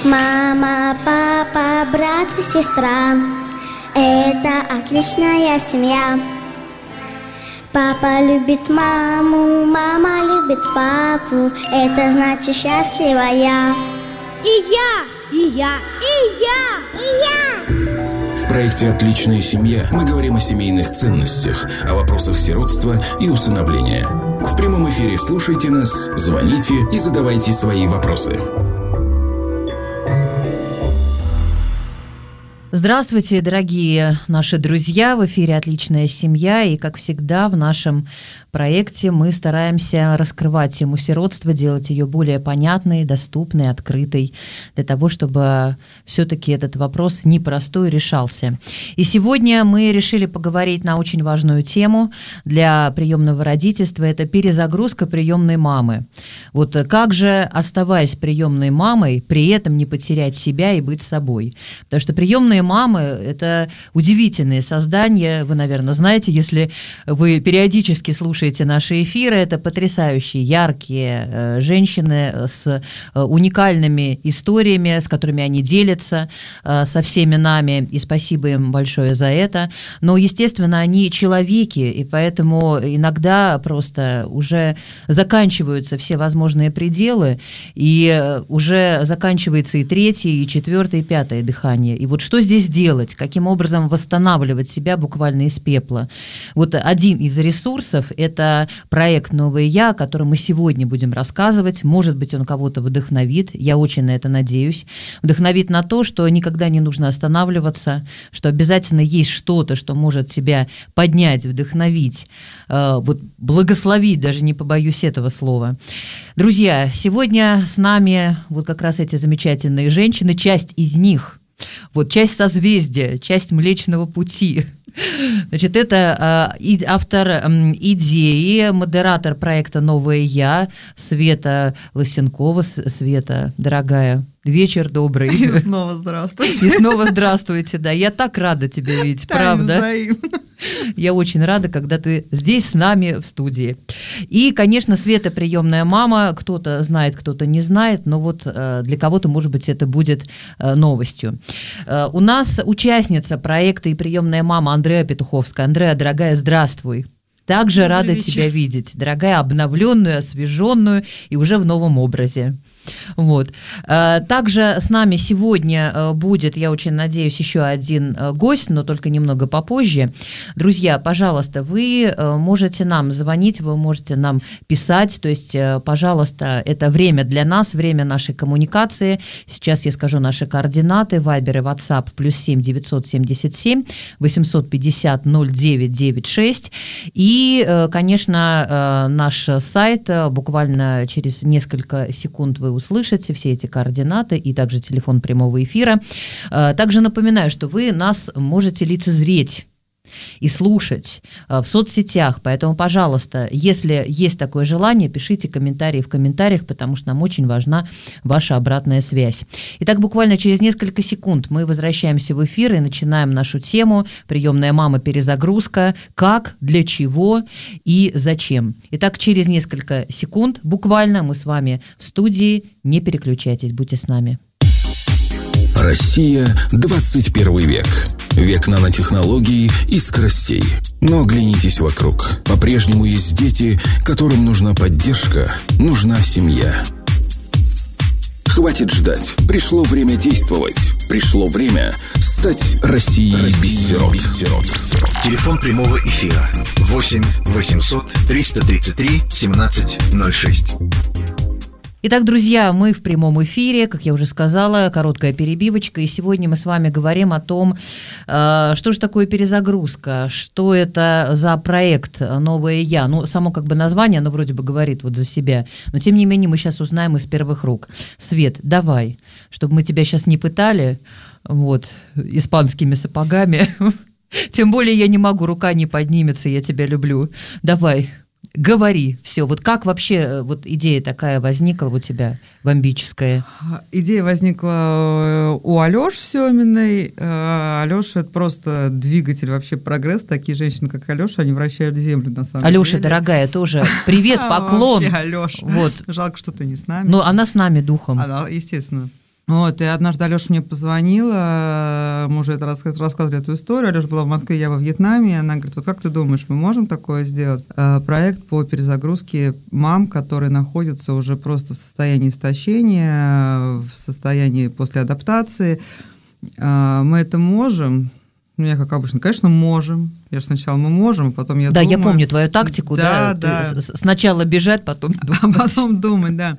Мама, папа, брат и сестра — это отличная семья. Папа любит маму, мама любит папу, это значит счастливая. И я, и я, и я, и я. В проекте «Отличная семья» мы говорим о семейных ценностях, о вопросах сиротства и усыновления. В прямом эфире слушайте нас, звоните и задавайте свои вопросы. Здравствуйте, дорогие наши друзья! В эфире «Отличная семья», и, как всегда, в нашем проекте мы стараемся раскрывать тему сиротства, делать ее более понятной, доступной, открытой, для того, чтобы все-таки этот вопрос непростой решался. И сегодня мы решили поговорить на очень важную тему для приемного родительства – это перезагрузка приемной мамы. Вот как же, оставаясь приемной мамой, при этом не потерять себя и быть собой? Потому что приемные мамы – это удивительные создания, вы, наверное, знаете, если вы периодически слушаете наши эфиры, это потрясающие, яркие женщины с уникальными историями, с которыми они делятся со всеми нами, и спасибо им большое за это. Но, естественно, они человеки, и поэтому иногда просто уже заканчиваются все возможные пределы, и уже заканчивается и третье, и четвертое, и пятое дыхание. И вот что здесь делать? Каким образом восстанавливать себя буквально из пепла? Вот один из ресурсов – это проект «Новое Я», о котором мы сегодня будем рассказывать. Может быть, он кого-то вдохновит, я очень на это надеюсь. Вдохновит на то, что никогда не нужно останавливаться, что обязательно есть что-то, что может тебя поднять, вдохновить, вот благословить, даже не побоюсь этого слова. Друзья, сегодня с нами вот как раз эти замечательные женщины, часть из них, вот часть созвездия, часть Млечного Пути. Значит, это автор идеи, модератор проекта «Новое Я» Света Лысенкова. Света, дорогая, вечер добрый. И снова здравствуйте. И снова здравствуйте, да. Я так рада тебя видеть, правда? Взаимно. Я очень рада, когда ты здесь с нами в студии. И, конечно, Света приемная мама. Кто-то знает, кто-то не знает, но вот для кого-то, может быть, это будет новостью. У нас участница проекта и приемная мама Андреа Петуховская. Андреа, дорогая, здравствуй. Также рада тебя видеть, дорогая, обновленную, освеженную и уже в новом образе. Вот. Также с нами сегодня будет, я очень надеюсь, еще один гость, но только немного попозже. Друзья, пожалуйста, вы можете нам звонить, вы можете нам писать, то есть, пожалуйста, это время для нас, время нашей коммуникации. Сейчас я скажу наши координаты: Viber и WhatsApp +7 977 850 0996. И, конечно, наш сайт, буквально через несколько секунд вы услышите все эти координаты и также телефон прямого эфира. Также напоминаю, что вы нас можете лицезреть и слушать в соцсетях, поэтому, пожалуйста, если есть такое желание, пишите комментарии в комментариях, потому что нам очень важна ваша обратная связь. Итак, буквально через несколько секунд мы возвращаемся в эфир и начинаем нашу тему «Приемная мама. Перезагрузка. Как, для чего и зачем». Итак, через несколько секунд буквально мы с вами в студии. Не переключайтесь, будьте с нами. Россия, 21 век. Век нанотехнологий и скоростей. Но оглянитесь вокруг. По-прежнему есть дети, которым нужна поддержка, нужна семья. Хватит ждать. Пришло время действовать. Пришло время стать Россией без сирот. Телефон прямого эфира 8 800 333 1706. Итак, друзья, мы в прямом эфире, как я уже сказала, короткая перебивочка, и сегодня мы с вами говорим о том, что же такое перезагрузка, что это за проект «Новое Я». Ну, само как бы название, оно вроде бы говорит вот за себя, но тем не менее мы сейчас узнаем из первых рук. Свет, давай, чтобы мы тебя сейчас не пытали вот, испанскими сапогами, тем более я не могу, рука не поднимется, я тебя люблю. Давай. Говори, все. Вот как вообще вот идея такая возникла у тебя, бомбическая? Идея возникла у Алёши Семиной. Алёша — это просто двигатель вообще прогресса. Такие женщины, как Алёша, они вращают землю, на самом деле. Алёша, дорогая, тоже привет, поклон. Вообще, Алёша. Вот. Жалко, что ты не с нами. Но она с нами духом. Она, естественно. Вот, и однажды Алёша мне позвонила, мы уже это рассказывали эту историю, Алёша была в Москве, я во Вьетнаме, и она говорит, вот как ты думаешь, мы можем такое сделать? Проект по перезагрузке мам, которые находятся уже просто в состоянии истощения, в состоянии после адаптации. Мы это можем? Ну, я, как обычно, конечно, можем. Я же сначала мы можем, а потом я думаю... Да, я помню твою тактику, да. Сначала бежать, потом думать. А потом думать, да.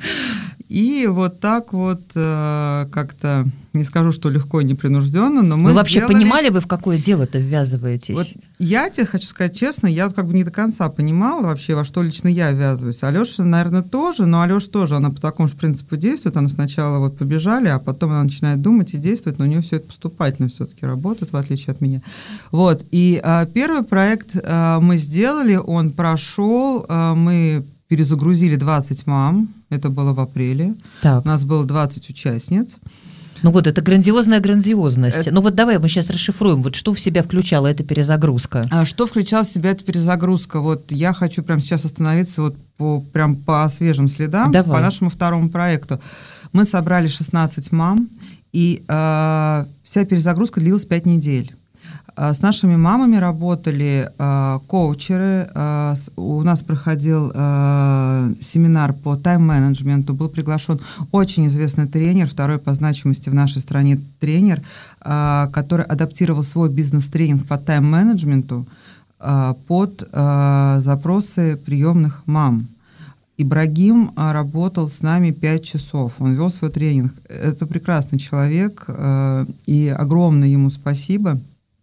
И вот так вот как-то, не скажу, что легко и непринужденно, но мы Вы вообще сделали... понимали, вы в какое дело-то ввязываетесь? Вот я тебе хочу сказать честно, я вот как бы не до конца понимала вообще, во что лично я ввязываюсь. Алёша, наверное, тоже, но Алёша тоже, она по такому же принципу действует. Она сначала вот побежали, а потом она начинает думать и действовать, но у нее все это поступательно все-таки работает, в отличие от меня. Вот. И первый проект мы сделали, он прошел, мы перезагрузили 20 мам, это было в апреле. Так. У нас было 20 участниц. Ну вот, это грандиозная грандиозность. Ну вот давай мы сейчас расшифруем, вот что в себя включала эта перезагрузка. Что включала в себя эта перезагрузка? Вот я хочу прямо сейчас остановиться вот прям по свежим следам, давай. По нашему второму проекту. Мы собрали 16 мам, и вся перезагрузка длилась 5 недель. С нашими мамами работали коучеры, у нас проходил семинар по тайм-менеджменту, был приглашен очень известный тренер, второй по значимости в нашей стране тренер, который адаптировал свой бизнес-тренинг по тайм-менеджменту под запросы приемных мам. Ибрагим работал с нами 5 часов, он вел свой тренинг. Это прекрасный человек, и огромное ему спасибо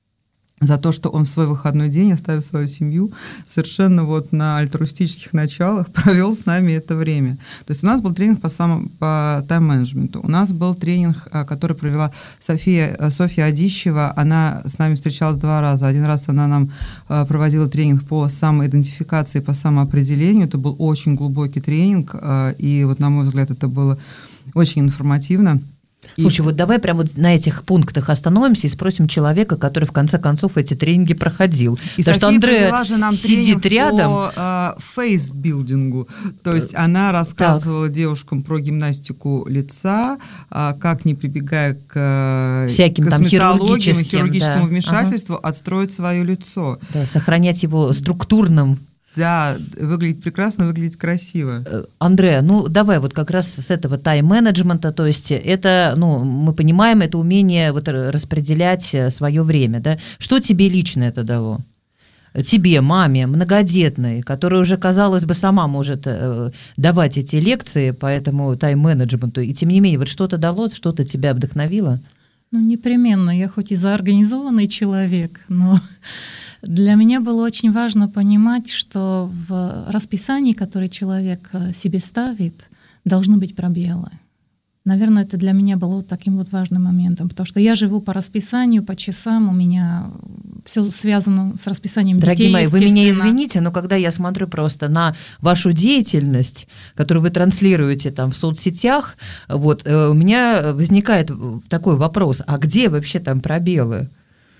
за то, что он в свой выходной день, оставив свою семью, совершенно вот на альтруистических началах провел с нами это время. То есть у нас был тренинг по тайм-менеджменту, у нас был тренинг, который провела Софья Адищева, она с нами встречалась 2 раза. Один раз она нам проводила тренинг по самоидентификации, по самоопределению, это был очень глубокий тренинг, и вот, на мой взгляд, это было очень информативно. Слушай, вот давай прямо вот на этих пунктах остановимся и спросим человека, который в конце концов эти тренинги проходил. И потому София что Андрея же нам сидит рядом. По фейсбилдингу. То есть она рассказывала девушкам про гимнастику лица, как, не прибегая к всяким косметологии, там хирургическому вмешательству, отстроить свое лицо. Да, сохранять его структурным. Да, выглядеть прекрасно, выглядеть красиво. Андреа, ну давай вот как раз с этого тайм-менеджмента, то есть это, ну, мы понимаем, это умение вот распределять свое время, да? Что тебе лично это дало? Тебе, маме, многодетной, которая уже, казалось бы, сама может давать эти лекции по этому тайм-менеджменту, и тем не менее, вот что-то дало, что-то тебя вдохновило? Ну, непременно. Я хоть и заорганизованный человек, но для меня было очень важно понимать, что в расписании, которое человек себе ставит, должны быть пробелы. Наверное, это для меня было вот таким вот важным моментом, потому что я живу по расписанию, по часам, у меня все связано с расписанием детей. Дорогие мои, вы меня извините, но когда я смотрю просто на вашу деятельность, которую вы транслируете там в соцсетях, вот, у меня возникает такой вопрос, а где вообще там пробелы?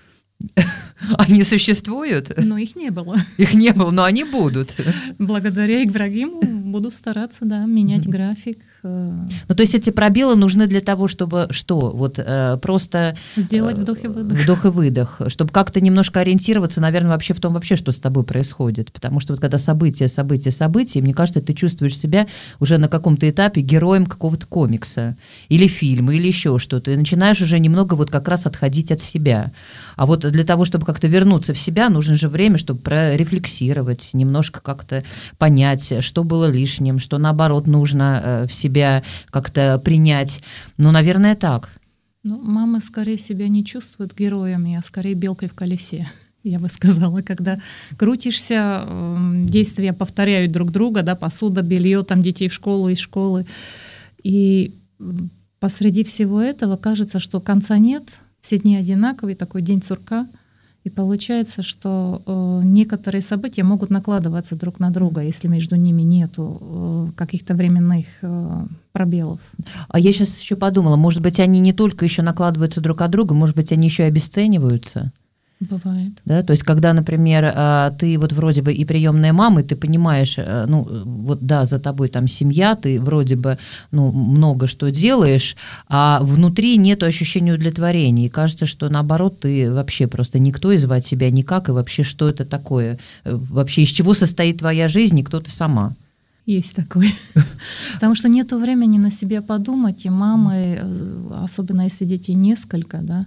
Они существуют? Но их не было. Их не было, но они будут. Благодаря Ибрагиму буду стараться, да, менять график. Ну, то есть эти пробелы нужны для того, чтобы что? Вот просто... Сделать вдох и выдох. Вдох и выдох. Чтобы как-то немножко ориентироваться, наверное, вообще в том, вообще, что с тобой происходит. Потому что вот когда события, мне кажется, ты чувствуешь себя уже на каком-то этапе героем какого-то комикса или фильма, или еще что-то. И начинаешь уже немного вот как раз отходить от себя. А вот для того, чтобы как-то вернуться в себя, нужно же время, чтобы прорефлексировать, немножко как-то понять, что было лишним, что, наоборот, нужно в себя как-то принять. Ну, наверное, так. Ну, мамы скорее себя не чувствуют героями, а скорее белкой в колесе, я бы сказала. Когда крутишься, действия повторяют друг друга, да, посуда, белье, там детей в школу, из школы. И посреди всего этого кажется, что конца нет, все дни одинаковые, такой день сурка. И получается, что некоторые события могут накладываться друг на друга, если между ними нету каких-то временных пробелов. А я сейчас еще подумала, может быть, они не только еще накладываются друг от друга, может быть, они еще и обесцениваются. Бывает. Да? То есть, когда, например, ты вот вроде бы и приемная мама, и ты понимаешь, ну, вот да, за тобой там семья, ты вроде бы, ну, много что делаешь, а внутри нету ощущения удовлетворения. И кажется, что наоборот, ты вообще просто никто, и звать себя никак, и вообще, что это такое? Вообще, из чего состоит твоя жизнь, и кто ты сама? Есть такое. Потому что нету времени на себя подумать, и мамы, особенно если детей несколько, да,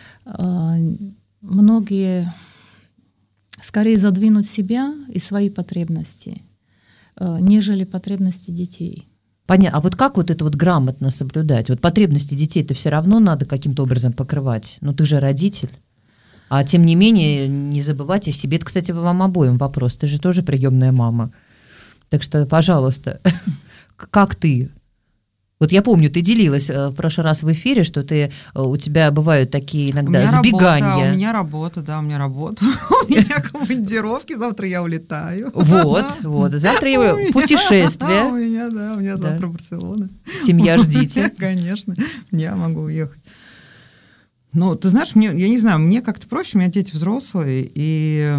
многие скорее задвинут себя и свои потребности, нежели потребности детей. Понятно. А вот как вот это вот грамотно соблюдать? Вот потребности детей-то все равно надо каким-то образом покрывать. Но ты же родитель. А тем не менее, не забывать о себе. Это, кстати, вам обоим вопрос. Ты же тоже приемная мама. Так что, пожалуйста, как ты? Вот я помню, ты делилась в прошлый раз в эфире, что у тебя бывают такие иногда сбегания. У меня работа. У меня командировки, завтра я улетаю. Вот. Завтра я путешествие. У меня завтра Барселона. Семья, ждите. Конечно, я могу уехать. Ну, ты знаешь, я не знаю, мне как-то проще, у меня дети взрослые, и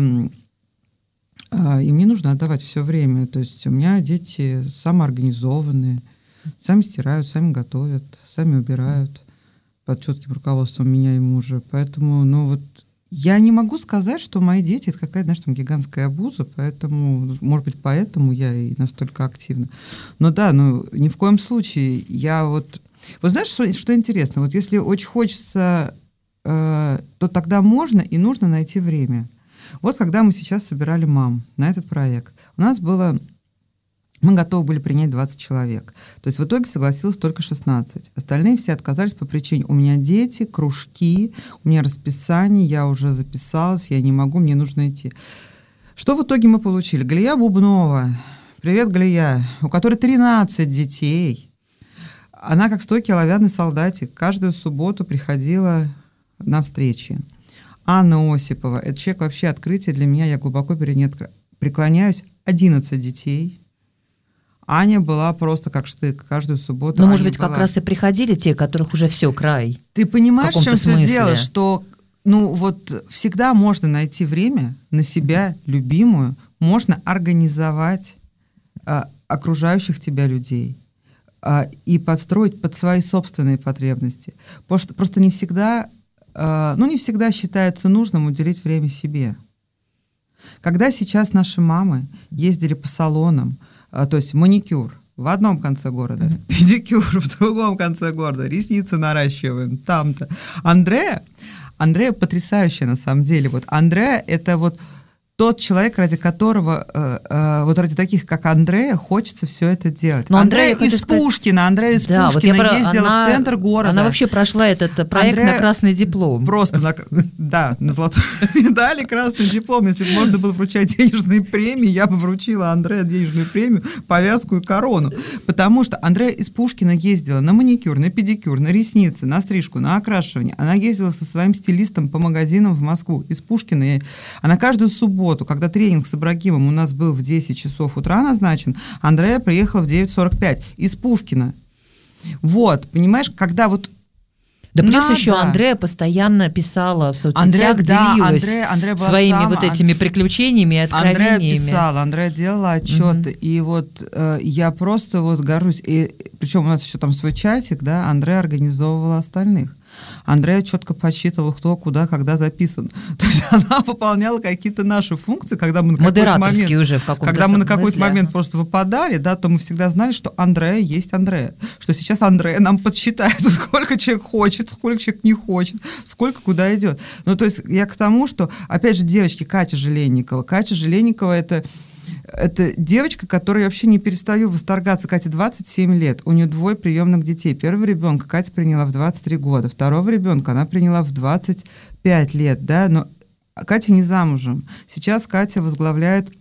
мне нужно отдавать все время. То есть у меня дети самоорганизованные, сами стирают, сами готовят, сами убирают под четким руководством меня и мужа. Поэтому, я не могу сказать, что мои дети — это какая-то, знаешь, там гигантская обуза, поэтому, может быть, поэтому я и настолько активна. Но да, ни в коем случае я вот знаешь, что интересно? Вот если очень хочется, то тогда можно и нужно найти время. Вот когда мы сейчас собирали мам на этот проект, у нас было... Мы готовы были принять 20 человек. То есть в итоге согласилось только 16. Остальные все отказались по причине: у меня дети, кружки, у меня расписание, я уже записалась, я не могу, мне нужно идти. Что в итоге мы получили? Галия Бубнова, привет, Галия, у которой 13 детей. Она как стойкий оловянный солдатик каждую субботу приходила на встречи. Анна Осипова, это человек вообще открытие для меня, я глубоко перед ней преклоняюсь, 11 детей. Аня была просто как штык каждую субботу. Ну, может быть, как раз и приходили те, которых уже все, край. Ты понимаешь, в чем все дело? Что, всегда можно найти время на себя любимую, можно организовать окружающих тебя людей и подстроить под свои собственные потребности. Просто не всегда считается нужным уделить время себе. Когда сейчас наши мамы ездили по салонам, то есть маникюр в одном конце города, педикюр в другом конце города, ресницы наращиваем там-то. Андреа потрясающая на самом деле. Вот Андреа — это вот тот человек, ради которого, ради таких, как Андрея, хочется все это делать. Но Андрея из Пушкина ездила в центр города. Она вообще прошла этот проект на красный диплом. Просто на золотой медали, красный диплом. Если бы можно было вручать денежные премии, я бы вручила Андрея денежную премию, повязку и корону. Потому что Андрея из Пушкина ездила на маникюр, на педикюр, на ресницы, на стрижку, на окрашивание. Она ездила со своим стилистом по магазинам в Москву. Из Пушкина. Она каждую субботу, когда тренинг с Ибрагимом у нас был в 10 часов утра назначен, Андрея приехала в 9:45 из Пушкина. Вот, понимаешь, когда вот да плюс еще Андрея постоянно писала в соцсетях, делилась своими этими приключениями и откровениями. Андрея делала отчеты, и вот я просто горжусь. И причем у нас еще там свой чатик, да, Андрея организовывала остальных. Андрея четко подсчитывала, кто, куда, когда записан. То есть она выполняла какие-то наши функции, когда мы на какой-то момент просто выпадали, да, то мы всегда знали, что Андрея есть Андрея. Что сейчас Андрея нам подсчитает, сколько человек хочет, сколько человек не хочет, сколько куда идет. То есть я к тому, что, опять же, девочки, Катя Желенникова это девочка, которой я вообще не перестаю восторгаться. Кате 27 лет, у нее 2 приемных детей. Первого ребенка Катя приняла в 23 года, второго ребенка она приняла в 25 лет, да, но Катя не замужем. Сейчас Катя возглавляет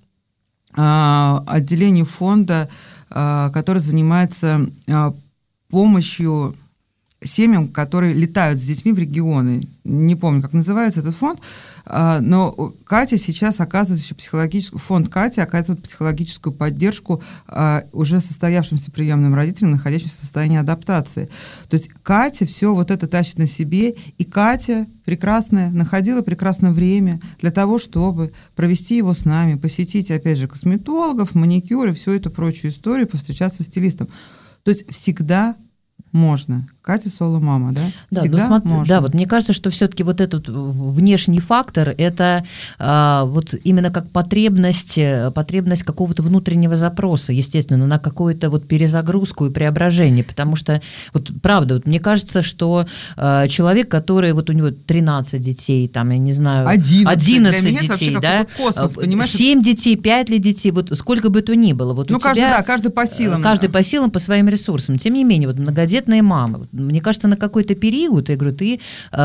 отделение фонда, который занимается помощью семьям, которые летают с детьми в регионы. Не помню, как называется этот фонд, но Катя сейчас оказывает еще фонд Катя оказывает психологическую поддержку уже состоявшимся приемным родителям, находящимся в состоянии адаптации. То есть Катя все вот это тащит на себе, и Катя прекрасная находила прекрасное время для того, чтобы провести его с нами, посетить, опять же, косметологов, маникюр и всю эту прочую историю, повстречаться с стилистом. То есть всегда можно. Катя соло-мама, да? Да, всегда можно. Да, вот мне кажется, что все-таки вот этот внешний фактор, это вот именно как потребность какого-то внутреннего запроса, естественно, на какую-то вот перезагрузку и преображение, потому что, вот правда, вот мне кажется, что человек, который, вот у него 13 детей, там, я не знаю, 11 детей, да, космос, 7 детей, 5 ли детей, вот сколько бы то ни было. Вот ну, каждый по силам. Каждый по силам, по своим ресурсам. Тем не менее, вот многодетные мамы, мне кажется, на какой-то период, я говорю, ты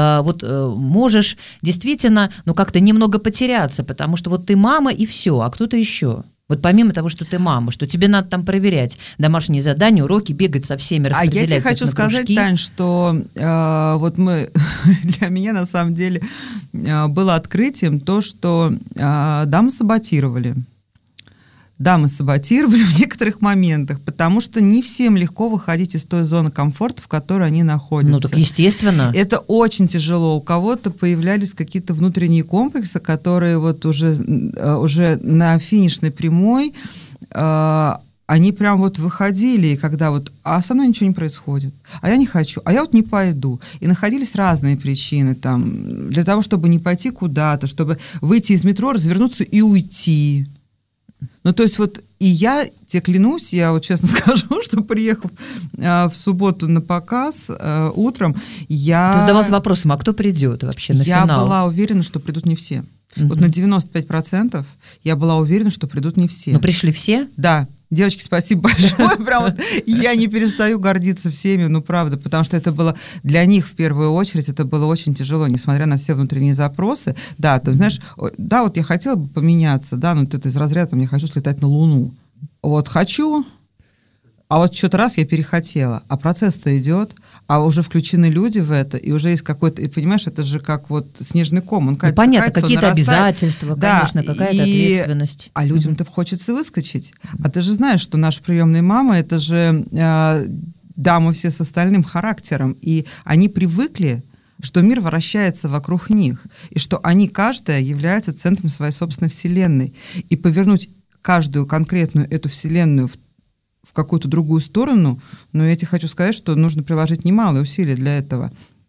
можешь действительно, как-то немного потеряться, потому что вот ты мама и все, а кто-то еще. Вот помимо того, что ты мама, что тебе надо там проверять домашние задания, уроки, бегать со всеми, распределять их на кружки. А я тебе хочу сказать, Тань, что вот для меня на самом деле было открытием то, что мы саботировали. Да, мы саботировали в некоторых моментах, потому что не всем легко выходить из той зоны комфорта, в которой они находятся. Ну, так естественно. Это очень тяжело. У кого-то появлялись какие-то внутренние комплексы, которые вот уже на финишной прямой, они прям вот выходили, и когда вот, а со мной ничего не происходит, а я не хочу, а я вот не пойду. И находились разные причины там, для того, чтобы не пойти куда-то, чтобы выйти из метро, развернуться и уйти. Ну, то есть вот, и я тебе клянусь, я вот честно скажу, что приехав в субботу на показ утром, я... Ты задавалась вопросом, а кто придет вообще на финал? Я была уверена, что придут не все. Вот на 95% я была уверена, что придут не все. Но пришли все? Да. Девочки, спасибо большое. Прям вот я не перестаю гордиться всеми, ну правда, потому что это было для них в первую очередь, это было очень тяжело, несмотря на все внутренние запросы. Да, ты знаешь, да, вот я хотела бы поменяться, да, но это из разряда, я хочу слетать на Луну. Вот хочу, а вот что-то раз я перехотела, а процесс-то идет, а уже включены люди в это, и уже есть какой-то, и понимаешь, это же как вот снежный ком. Он ну, понятно, какие-то обязательства, да, конечно, какая-то ответственность. А людям-то хочется выскочить. А ты же знаешь, что наша приемная мама, это же дамы все с остальным характером, и они привыкли, что мир вращается вокруг них, и что они, каждая, является центром своей собственной вселенной. И повернуть каждую конкретную эту вселенную в какую-то другую сторону, но я тебе хочу сказать, что нужно приложить немалые усилия для этого.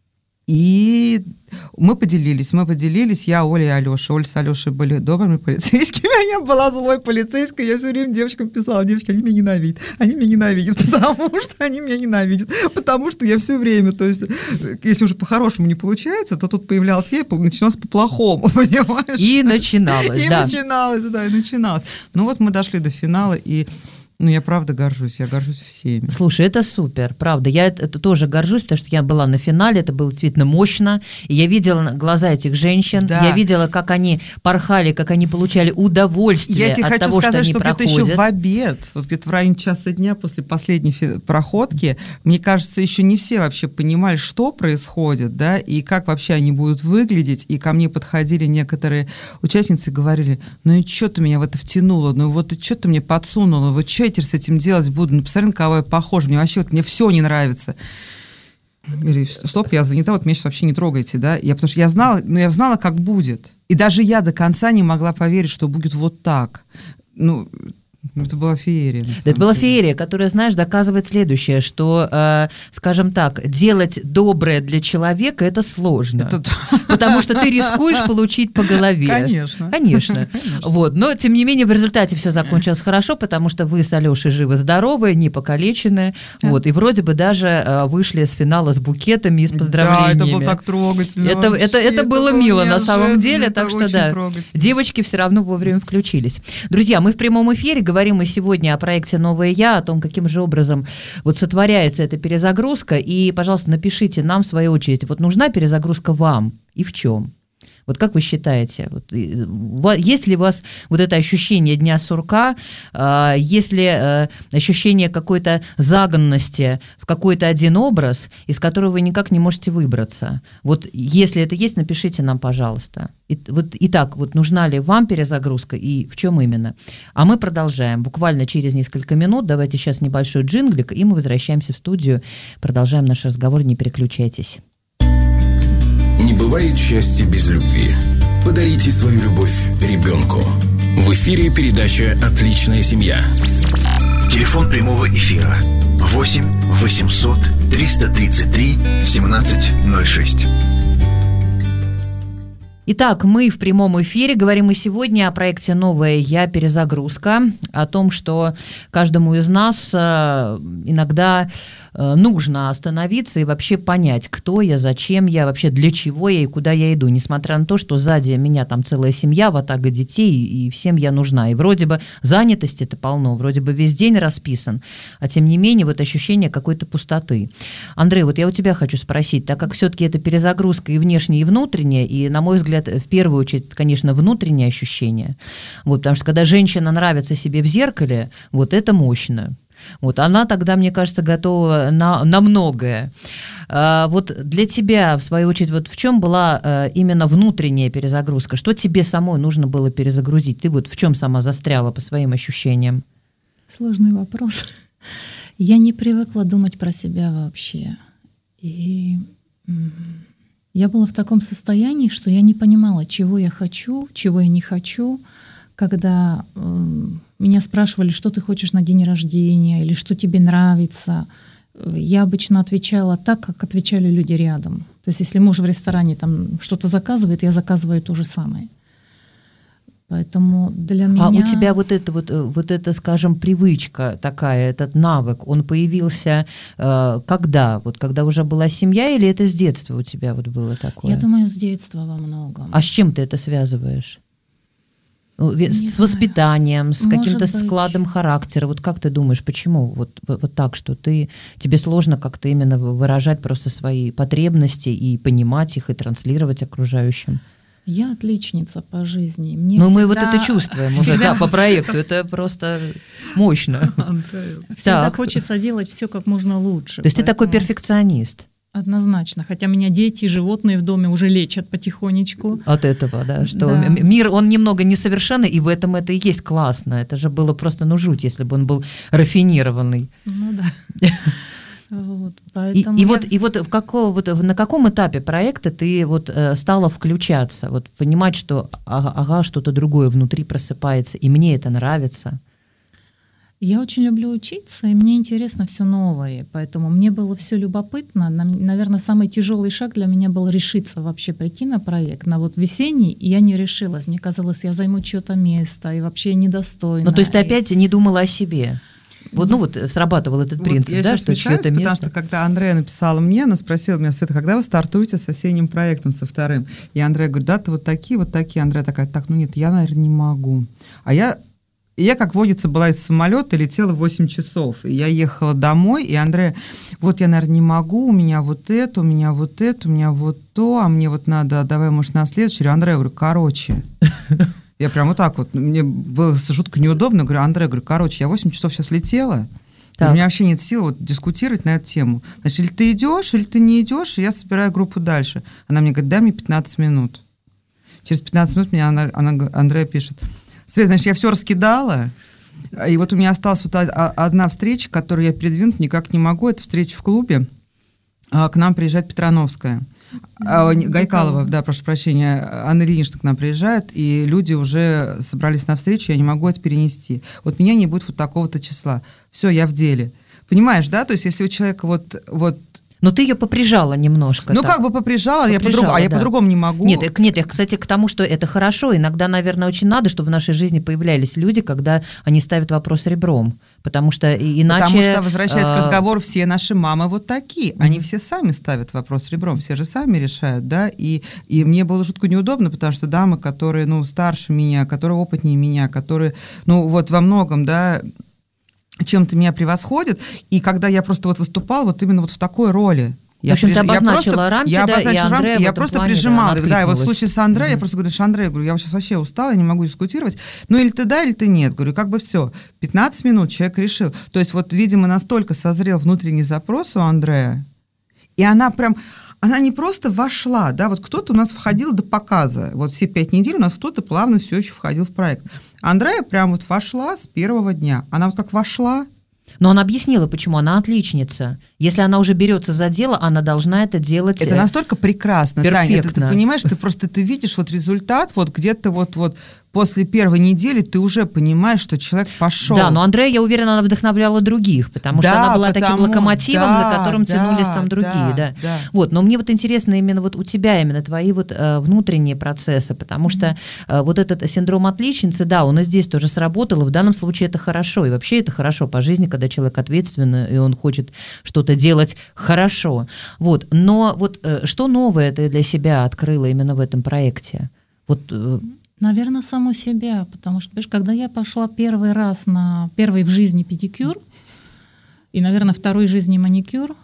И мы поделились, я, Оля и Алёша. Оля с Алёшей были добрыми полицейскими, а я была злой полицейской, я все время девочкам писала, девочки, они меня ненавидят, потому что они меня ненавидят, потому что я все время, то есть, если уже по-хорошему не получается, то тут появлялась я, и начиналось по-плохому, понимаешь? И начиналось, да. И начиналось. Ну вот мы дошли до финала, и ну, я правда горжусь всеми. Слушай, это супер, правда. Я это тоже горжусь, потому что я была на финале, это было действительно мощно. И я видела глаза этих женщин, да. Я видела, как они порхали, как они получали удовольствие от того, что они проходят. Я тебе хочу сказать, что где-то еще в обед, вот где-то в районе часа дня после последней проходки, мне кажется, еще не все вообще понимали, что происходит, да, и как вообще они будут выглядеть. И ко мне подходили некоторые участницы и говорили, ну и что ты меня в это втянула, ну вот и что ты мне подсунула, вот что я теперь с этим делать буду? Ну, посмотри, на кого я похожа. Мне вообще мне все не нравится. Я говорю, стоп, я занята, вот меня сейчас вообще не трогайте, да? Потому что я знала, как будет. И даже я до конца не могла поверить, что будет вот так. Ну, это была феерия. Это была феерия, которая, знаешь, доказывает следующее, что, скажем так, делать доброе для человека – это сложно. Потому что ты рискуешь получить по голове. Конечно. Вот. Но, тем не менее, в результате все закончилось хорошо, потому что вы с Алешей живы-здоровы, не покалечены. Вот. И вроде бы даже вышли с финала с букетами и с поздравлениями. Да, это было так трогательно. Это было мило на самом деле. Так что да, девочки все равно вовремя включились. Друзья, мы в прямом эфире говорим мы сегодня о проекте «Новое я», о том, каким же образом вот сотворяется эта перезагрузка. И, пожалуйста, напишите нам, в свою очередь, вот нужна перезагрузка вам и в чем? Вот как вы считаете, вот, есть ли у вас вот это ощущение дня сурка, есть ли ощущение какой-то загнанности в какой-то один образ, из которого вы никак не можете выбраться? Вот если это есть, напишите нам, пожалуйста. Итак, вот нужна ли вам перезагрузка и в чем именно? А мы продолжаем буквально через несколько минут. Давайте сейчас небольшой джинглик, и мы возвращаемся в студию, продолжаем наш разговор, не переключайтесь. Не бывает счастья без любви. Подарите свою любовь ребенку. В эфире передача «Отличная семья». Телефон прямого эфира 8 800 333 1706. Итак, мы в прямом эфире. Говорим мы сегодня о проекте «Новая я. Перезагрузка», о том, что каждому из нас иногда нужно остановиться и вообще понять, кто я, зачем я, вообще для чего я и куда я иду, несмотря на то, что сзади меня там целая семья, ватага детей, и всем я нужна. И вроде бы занятости-то полно, вроде бы весь день расписан, а тем не менее вот ощущение какой-то пустоты. Андрей, вот я у тебя хочу спросить, так как все-таки это перезагрузка и внешняя, и внутренняя, и, на мой взгляд, в первую очередь, конечно, внутреннее ощущение, вот, потому что когда женщина нравится себе в зеркале, вот это мощно. Вот она тогда, мне кажется, готова на многое. Вот для тебя, в свою очередь, вот в чем была именно внутренняя перезагрузка? Что тебе самой нужно было перезагрузить? Ты вот в чем сама застряла по своим ощущениям? Сложный вопрос. Я не привыкла думать про себя вообще. И я была в таком состоянии, что я не понимала, чего я хочу, чего я не хочу. Когда меня спрашивали, что ты хочешь на день рождения или что тебе нравится, я обычно отвечала так, как отвечали люди рядом. То есть если муж в ресторане там что-то заказывает, я заказываю то же самое. Поэтому для меня... А у тебя вот эта, скажем, привычка такая, этот навык, он появился когда? Вот когда уже была семья, или это с детства у тебя вот было такое? Я думаю, с детства во многом. А с чем ты это связываешь? С воспитанием, с каким-то складом характера. Вот как ты думаешь, почему вот так, что тебе сложно как-то именно выражать просто свои потребности и понимать их, и транслировать окружающим? Я отличница по жизни. Мы вот это чувствуем уже, да, по проекту. Это просто мощно. Всегда хочется делать все как можно лучше. То есть ты такой перфекционист? Однозначно, хотя меня дети и животные в доме уже лечат потихонечку. От этого, да, что да. Мир, он немного несовершенный, и в этом это и есть классно. Это же было просто, жуть, если бы он был рафинированный. Ну да. Вот, поэтому на каком этапе проекта ты стала включаться, понимать, что что-то другое внутри просыпается, и мне это нравится? Я очень люблю учиться, и мне интересно все новое, поэтому мне было все любопытно. Наверное, самый тяжелый шаг для меня был решиться вообще прийти на проект. На весенний, и я не решилась. Мне казалось, я займу чьё-то место, и вообще я недостойна. То есть ты опять не думала о себе? Срабатывал этот принцип, да, что чьё-то место. Потому что когда Андрея написала мне, она спросила меня: Света, когда вы стартуете с осенним проектом, со вторым? И Андрея говорит: да, ты вот такие. Андрея такая: нет, я, наверное, не могу. А я, как водится, была из самолета, летела 8 часов. И я ехала домой, и Андрея: я, наверное, не могу, у меня вот это, у меня вот это, у меня вот то, а мне надо, давай, может, на следующий. Андрея, говорю, я прям вот так вот, мне было жутко неудобно, говорю: Андрея, я 8 часов сейчас летела, у меня вообще нет сил дискутировать на эту тему. Значит, или ты идешь, или ты не идешь, и я собираю группу дальше. Она мне говорит: дай мне 15 минут. Через 15 минут мне Андрея пишет: Свет, значит, я все раскидала, и у меня осталась одна встреча, которую я передвинуть никак не могу. Это встреча в клубе. К нам приезжает Петрановская. Гайкалова, да, прошу прощения, Анна Ильинична к нам приезжает, и люди уже собрались на встречу, я не могу это перенести. Меня не будет такого-то числа. Все, я в деле. Понимаешь, да? То есть если у человека Но ты ее поприжала немножко. Поприжала, я по-другому не могу. Нет, я, кстати, к тому, что это хорошо. Иногда, наверное, очень надо, чтобы в нашей жизни появлялись люди, когда они ставят вопрос ребром. Потому что иначе... Потому что, возвращаясь к разговору, все наши мамы такие. Они все сами ставят вопрос ребром, все же сами решают, да. И мне было жутко неудобно, потому что дамы, которые, старше меня, которые опытнее меня, которые, во многом, да, чем-то меня превосходят. И когда я просто выступала именно в такой роли, В общем, ты обозначила рамки, и Андрея я просто прижимала. Да, и вот в случае с Андреем, я просто говорю, Андрей, я сейчас вообще устала, я не могу дискутировать. Ну, или ты да, или ты нет. Говорю, как бы все. 15 минут человек решил. То есть вот, видимо, настолько созрел внутренний запрос у Андрея, и она не просто вошла, да, вот кто-то у нас входил до показа. Вот все 5 недель у нас кто-то плавно все еще входил в проект. Андрея прям вот вошла с первого дня. Она вот как вошла. Но она объяснила, почему она отличница. Если она уже берется за дело, она должна это делать это настолько прекрасно, перфектно. Таня, ты понимаешь, ты видишь вот результат, вот где-то вот после первой недели ты уже понимаешь, что человек пошел. Да, но Андрея, я уверена, она вдохновляла других, потому что она была таким локомотивом, за которым тянулись там другие. Да. Вот, но мне вот интересно именно вот у тебя именно твои вот внутренние процессы, потому что вот этот синдром отличницы, да, он и здесь тоже сработал, и в данном случае это хорошо, и вообще это хорошо по жизни, когда человек ответственный, и он хочет что-то делать хорошо. Вот, но вот что новое ты для себя открыла именно в этом проекте? Вот... Наверное, саму себя, потому что, понимаешь, когда я пошла первый раз на первый в жизни педикюр, и, наверное, второй в жизни маникюр,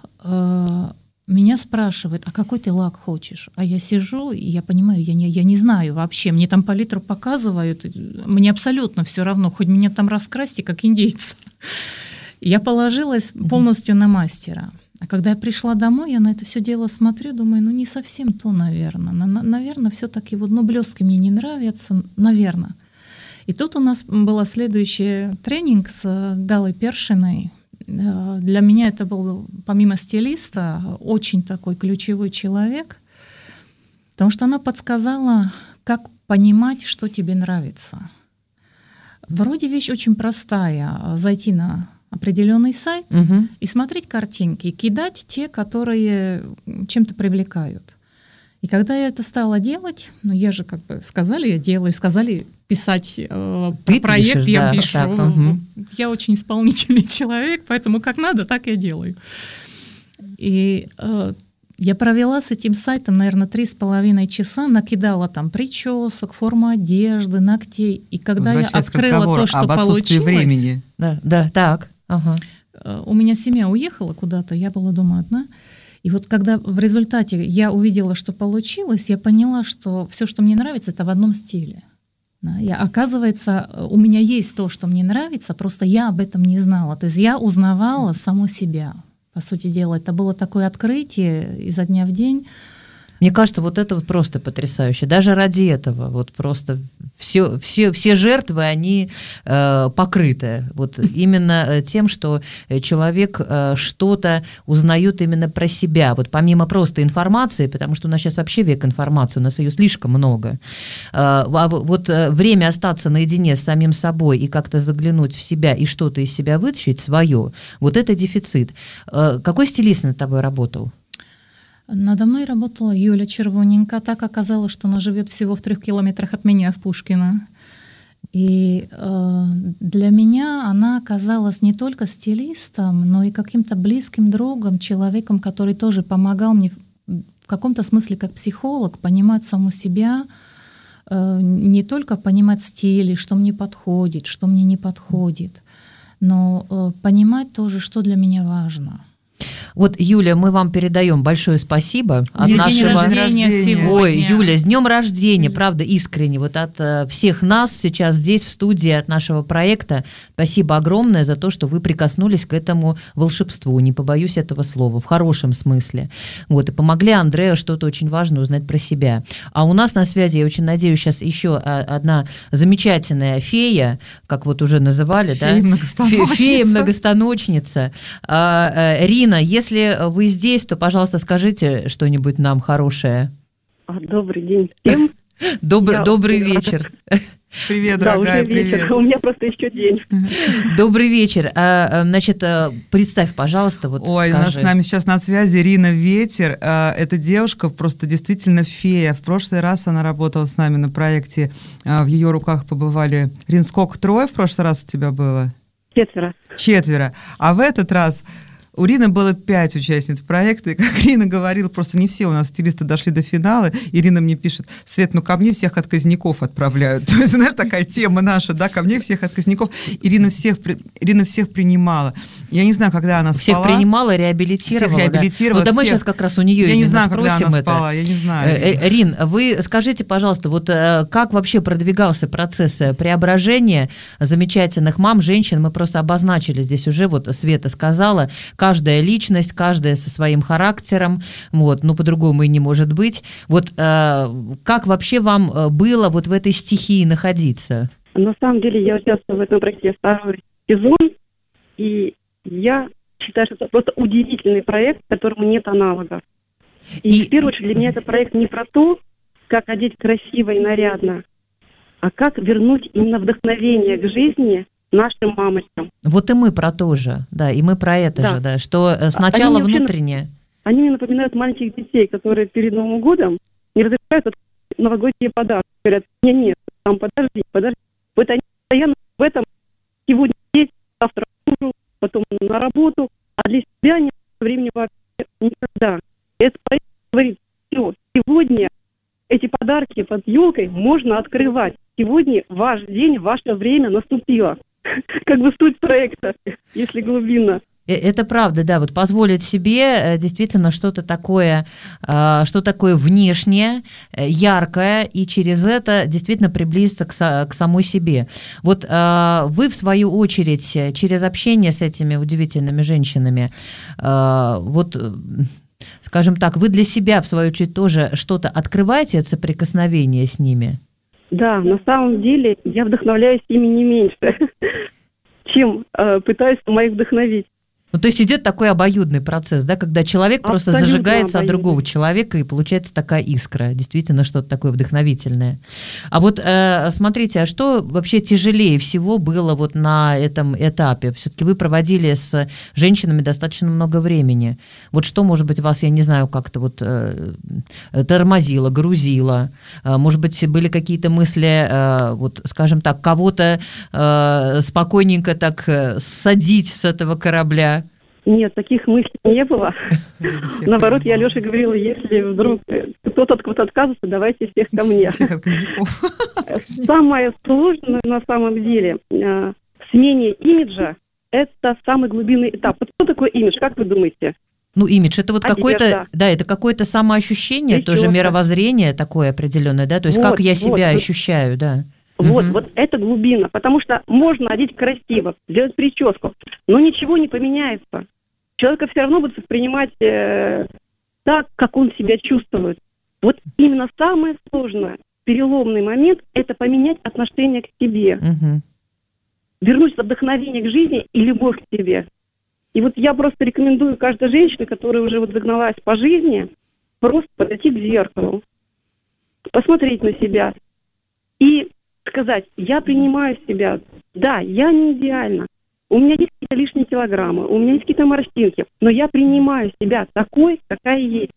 меня спрашивают, а какой ты лак хочешь? А я сижу, и я понимаю, я не знаю вообще, мне там палитру показывают, мне абсолютно все равно, хоть меня там раскрасьте, как индейцы. Я положилась полностью на мастера. А когда я пришла домой, я на это все дело смотрю, думаю, не совсем то, наверное. Наверное, все-таки блестки мне не нравятся, наверное. И тут у нас был следующий тренинг с Галой Першиной. Для меня это был, помимо стилиста, очень такой ключевой человек, потому что она подсказала, как понимать, что тебе нравится. Вроде вещь очень простая. Зайти на определенный сайт и смотреть картинки, кидать те, которые чем-то привлекают. И когда я это стала делать, я же сказали, я делаю, сказали писать проект, пишешь, я пишу. Так, я очень исполнительный человек, поэтому как надо, так я делаю. И я провела с этим сайтом, наверное, 3,5 часа, накидала там причесок, форму одежды, ногтей. И когда я открыла то, что получилось... времени. Да, так. Ага. У меня семья уехала куда-то, я была дома одна. И вот когда в результате я увидела, что получилось, я поняла, что все, что мне нравится, это в одном стиле. Да, оказывается, у меня есть то, что мне нравится, просто я об этом не знала. То есть я узнавала саму себя. По сути дела, это было такое открытие изо дня в день. Мне кажется, вот это вот просто потрясающе. Даже ради этого вот просто все жертвы, они покрыты. Вот именно тем, что человек что-то узнает именно про себя. Вот помимо просто информации, потому что у нас сейчас вообще век информации, у нас ее слишком много. Вот время остаться наедине с самим собой и как-то заглянуть в себя и что-то из себя вытащить свое, вот это дефицит. Какой стилист над тобой работал? Надо мной работала Юля Червоненко. Так оказалось, что она живет всего в 3 километрах от меня, в Пушкино. И для меня она оказалась не только стилистом, но и каким-то близким другом, человеком, который тоже помогал мне в каком-то смысле как психолог понимать саму себя, не только понимать стили, что мне подходит, что мне не подходит, но понимать тоже, что для меня важно. Вот, Юля, мы вам передаем большое спасибо от нашего... День рождения сегодня. Ой, Юля, с днем рождения, правда, искренне. Вот от всех нас сейчас здесь, в студии, от нашего проекта, спасибо огромное за то, что вы прикоснулись к этому волшебству, не побоюсь этого слова, в хорошем смысле. Вот, и помогли Андрею что-то очень важное узнать про себя. А у нас на связи, я очень надеюсь, сейчас еще одна замечательная фея, как вот уже называли, фея-многостаночница. Рина, если вы здесь, то, пожалуйста, скажите что-нибудь нам хорошее. Добрый день всем. Добрый вечер. Привет, дорогая, привет. У меня просто еще день. Добрый вечер. Значит, представь, пожалуйста, вот Ой, скажи. У нас с нами сейчас на связи Рина Ветер. Эта девушка просто действительно фея. В прошлый раз она работала с нами на проекте. В ее руках побывали... Рин, сколько? 3 в прошлый раз у тебя было? 4. 4. А в этот раз... У Рины было 5 участниц проекта, и как Ирина говорила, просто не все у нас стилисты дошли до финала. Ирина мне пишет: Свет, ну ко мне всех отказников отправляют. То есть, знаешь, такая тема наша, да, ко мне всех отказников. Ирина всех принимала. Я не знаю, когда она спала. Всех принимала, реабилитировала. Всех реабилитировала. Да? Вот, мы сейчас как раз у нее я не знаю, спросим когда она это. спала, я не знаю. Рин, вы скажите, пожалуйста, вот как вообще продвигался процесс преображения замечательных мам, женщин? Мы просто обозначили здесь уже, вот Света сказала, каждая личность, каждая со своим характером, вот, ну по-другому и не может быть. Вот как вообще вам было вот в этой стихии находиться? На самом деле я участвую в этом проекте второй сезон, и я считаю, что это просто удивительный проект, которому нет аналогов. И в первую очередь для меня это проект не про то, как одеть красиво и нарядно, а как вернуть именно вдохновение к жизни нашим мамочкам. Вот и мы про то же, да, и мы про это же, да, что сначала внутреннее. Они мне напоминают маленьких детей, которые перед Новым годом не разрешают новогодние подарки. Говорят: нет, там подожди. Вот они постоянно в этом: сегодня здесь, завтра потом на работу, а для себя нет времени вообще никогда. Это говорит: все, сегодня эти подарки под елкой можно открывать. Сегодня ваш день, ваше время наступило. Как бы суть проекта, если глубинно. Это правда, да, вот позволить себе действительно что-то такое внешнее, яркое, и через это действительно приблизиться к самой себе. Вот вы, в свою очередь, через общение с этими удивительными женщинами, вот, скажем так, вы для себя, в свою очередь, тоже что-то открываете от соприкосновения с ними? Да, на самом деле я вдохновляюсь ими не меньше, чем пытаюсь самих вдохновить. Ну, то есть идет такой обоюдный процесс, да, когда человек просто зажигается от другого человека, и получается такая искра, действительно что-то такое вдохновительное. А вот смотрите, а что вообще тяжелее всего было вот на этом этапе? Все-таки вы проводили с женщинами достаточно много времени. Вот что, может быть, вас, я не знаю, как-то вот тормозило, грузило? Может быть, были какие-то мысли, вот, скажем так, кого-то спокойненько так ссадить с этого корабля? Нет, таких мыслей не было. Наоборот, я Лёше говорила: если вдруг кто-то от кого-то отказывается, давайте всех ко мне. Самое сложное на самом деле в смене имиджа – это самый глубинный этап. Вот что такое имидж, как вы думаете? Ну, имидж – это вот какое-то, да, это какое-то самоощущение, прическа. Тоже мировоззрение такое определенное, да, то есть вот, как я себя ощущаю, да. Вот это глубина, потому что можно одеть красиво, сделать прическу, но ничего не поменяется. Человека все равно будет воспринимать так, как он себя чувствует. Вот именно самое сложное, переломный момент – это поменять отношение к себе. Вернуть вдохновение к жизни и любовь к себе. И вот я просто рекомендую каждой женщине, которая уже вот загналась по жизни, просто подойти к зеркалу, посмотреть на себя и сказать: я принимаю себя, да, я не идеальна, у меня есть какие-то лишние килограммы, у меня есть какие-то морщинки, но я принимаю себя такой, какая есть.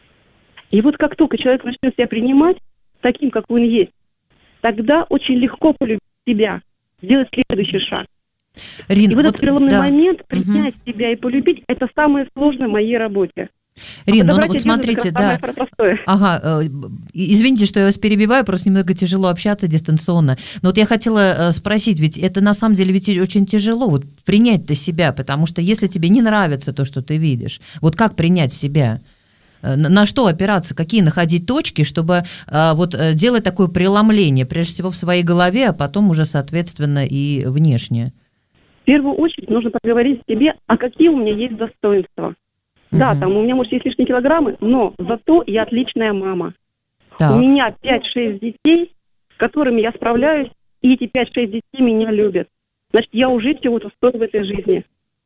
И вот как только человек начнет себя принимать таким, как он есть, тогда очень легко полюбить себя, сделать следующий шаг. Рин, и вот этот переломный момент, принять себя и полюбить, это самое сложное в моей работе. Рин, ну вот смотрите, да. Ага, извините, что я вас перебиваю, просто немного тяжело общаться дистанционно. Но вот я хотела спросить, ведь это на самом деле ведь очень тяжело вот принять-то себя, потому что если тебе не нравится то, что ты видишь, вот как принять себя? На что опираться, какие находить точки, чтобы вот делать такое преломление, прежде всего в своей голове, а потом уже, соответственно, и внешне? В первую очередь нужно поговорить с себе, а какие у меня есть достоинства. Да, там у меня, может, есть лишние килограммы, но зато я отличная мама. Так. У меня 5-6 детей, с которыми я справляюсь, и эти 5-6 детей меня любят. Значит, я уже чего-то стою в этой жизни.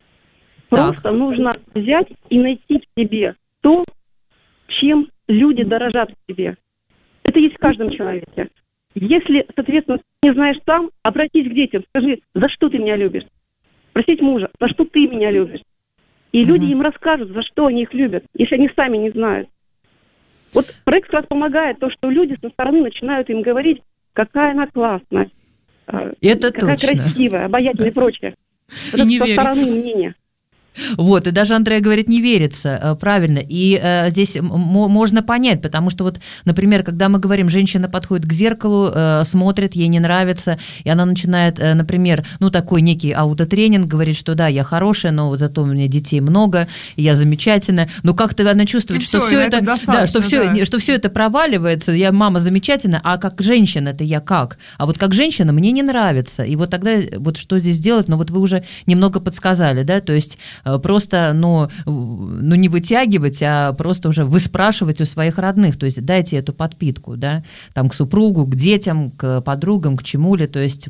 Просто нужно взять и найти в себе то, чем люди дорожат в себе. Это есть в каждом человеке. Если, соответственно, ты не знаешь сам, обратись к детям, скажи: за что ты меня любишь? Спросить мужа: за что ты меня любишь? И люди им расскажут, за что они их любят, если они сами не знают. Вот проект как раз помогает то, что люди со стороны начинают им говорить, какая она классная, это какая точно. Красивая, обаятельная и прочее. И не со верится. стороны мнения. Вот, и даже Андрея говорит, не верится, правильно. И здесь можно понять, потому что вот, например, когда мы говорим, женщина подходит к зеркалу, смотрит, ей не нравится, и она начинает, например, такой некий аутотренинг, говорит, что да, я хорошая, но вот зато у меня детей много, и я замечательная. Но как-то она чувствует, что все это, да, что все это проваливается, я мама замечательная, а как женщина-то я как? А вот как женщина мне не нравится. И вот тогда вот что здесь делать? Вот вы уже немного подсказали, да, то есть просто, не вытягивать, а просто уже выспрашивать у своих родных, то есть дайте эту подпитку, да, там к супругу, к детям, к подругам, к чему-ли, то есть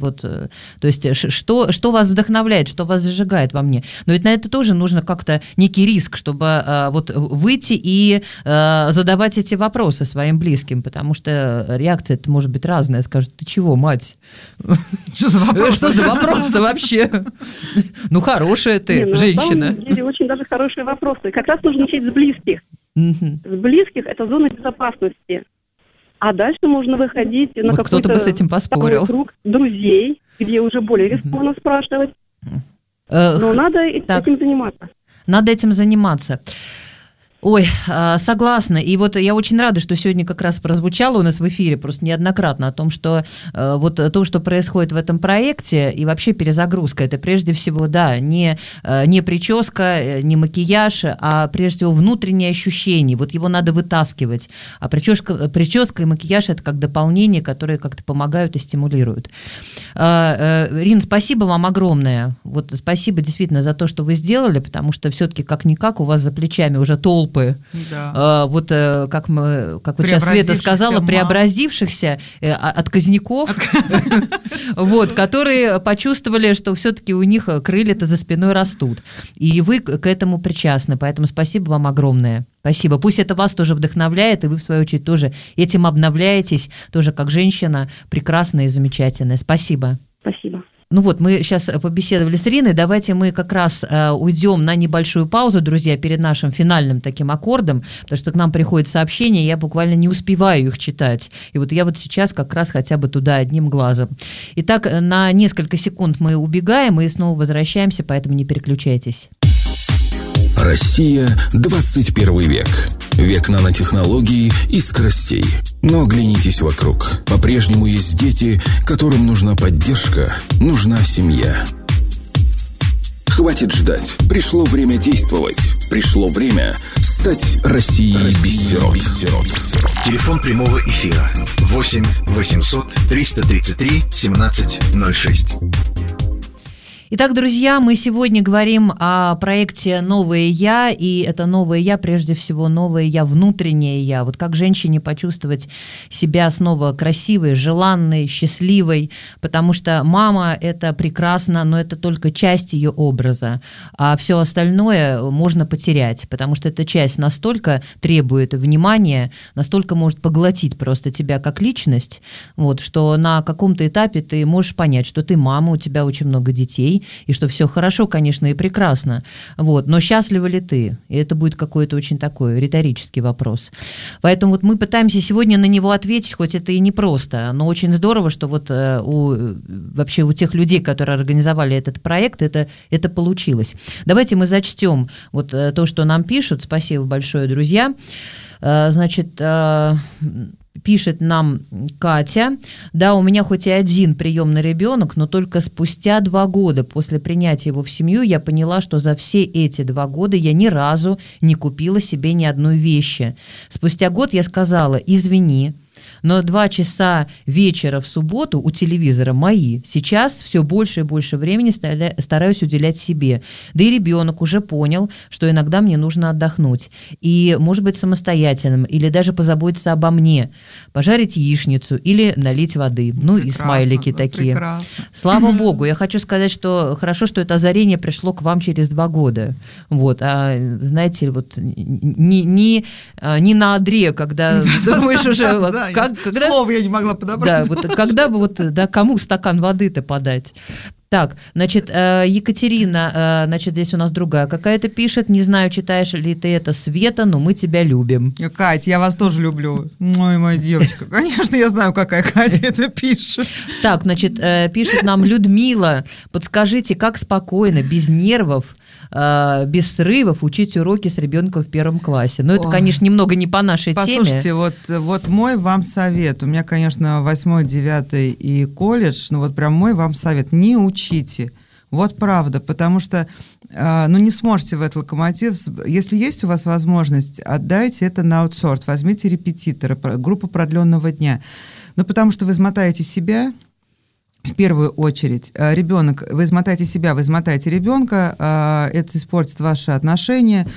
что вас вдохновляет, что вас зажигает во мне. Но ведь на это тоже нужно как-то некий риск, чтобы вот выйти и задавать эти вопросы своим близким, потому что реакция-то может быть разная, скажут, ты чего, мать? Что за вопрос? Что за вопрос-то вообще? Хорошая ты, женщина. На самом деле очень даже хорошие вопросы. Как раз нужно начать с близких. С близких – это зона безопасности. А дальше можно выходить на какой-то кто-то бы с этим поспорил. Круг друзей, где уже более рискованно спрашивать. Но надо этим заниматься. Надо этим заниматься. Ой, согласна. И вот я очень рада, что сегодня как раз прозвучало у нас в эфире просто неоднократно о том, что вот то, что происходит в этом проекте, и вообще перезагрузка, это прежде всего, да, не прическа, не макияж, а прежде всего внутреннее ощущение. Вот его надо вытаскивать. А прическа и макияж – это как дополнение, которые как-то помогают и стимулируют. Рин, спасибо вам огромное. Вот спасибо действительно за то, что вы сделали, потому что все-таки как-никак у вас за плечами уже толпы. Да. Вот как вот сейчас Света сказала, преобразившихся отказников, вот, которые почувствовали, что все-таки у них крылья-то за спиной растут. И вы к этому причастны. Поэтому спасибо вам огромное. Спасибо. Пусть это вас тоже вдохновляет, и вы, в свою очередь, тоже этим обновляетесь, тоже как женщина прекрасная и замечательная. Спасибо. Спасибо. Мы сейчас побеседовали с Риной, давайте мы как раз уйдем на небольшую паузу, друзья, перед нашим финальным таким аккордом, потому что к нам приходят сообщения, я буквально не успеваю их читать, и вот я вот сейчас как раз хотя бы туда одним глазом. Итак, на несколько секунд мы убегаем и снова возвращаемся, поэтому не переключайтесь. Россия, 21 век. Век нанотехнологий и скоростей. Но оглянитесь вокруг. По-прежнему есть дети, которым нужна поддержка, нужна семья. Хватит ждать. Пришло время действовать. Пришло время стать Россией без сирот. Телефон прямого эфира 8 800 333 1706. Итак, друзья, мы сегодня говорим о проекте «Новое я», и это новое я, прежде всего, новое я, внутреннее я. Вот как женщине почувствовать себя снова красивой, желанной, счастливой, потому что мама – это прекрасно, но это только часть ее образа, а все остальное можно потерять, потому что эта часть настолько требует внимания, настолько может поглотить просто тебя как личность, вот, что на каком-то этапе ты можешь понять, что ты мама, у тебя очень много детей, и что все хорошо, конечно, и прекрасно, вот, но счастлива ли ты? И это будет какой-то очень такой риторический вопрос. Поэтому вот мы пытаемся сегодня на него ответить, хоть это и непросто, но очень здорово, что вот вообще у тех людей, которые организовали этот проект, это получилось. Давайте мы зачтем вот то, что нам пишут. Спасибо большое, друзья. Значит, пишет нам Катя: да, у меня хоть и один приемный ребенок, но только спустя 2 года после принятия его в семью я поняла, что за все эти 2 года я ни разу не купила себе ни одной вещи. Спустя год я сказала: извини, но 2 часа вечера в субботу у телевизора мои. Сейчас все больше и больше времени стараюсь уделять себе. Да и ребенок уже понял, что иногда мне нужно отдохнуть. И, может быть, самостоятельным, или даже позаботиться обо мне. Пожарить яичницу или налить воды. Ну и смайлики такие. Прекрасно. Слава Богу. Я хочу сказать, что хорошо, что это озарение пришло к вам через 2 года. Вот. А знаете, вот не на одре, когда думаешь уже... Когда... Слово я не могла подобрать. Да, вот когда бы кому стакан воды-то подать? Так, значит, Екатерина, значит, здесь у нас другая какая-то пишет: не знаю, читаешь ли ты это, Света, но мы тебя любим. Кать, я вас тоже люблю. Ой, моя девочка. Конечно, я знаю, какая Катя это пишет. Так, значит, пишет нам Людмила: подскажите, как спокойно, без нервов без срывов учить уроки с ребенком в 1 классе. Но это, конечно, немного не по нашей теме. Послушайте, вот мой вам совет. У меня, конечно, 8, 9 и колледж, но вот прям мой вам совет. Не учите. Вот правда, потому что не сможете в этот локомотив. Если есть у вас возможность, отдайте это на аутсорс, возьмите репетитора, группу продленного дня. Потому что вы измотаете себя, в первую очередь. Ребенок, вы измотаете себя, вы измотаете ребенка, это испортит ваши отношения.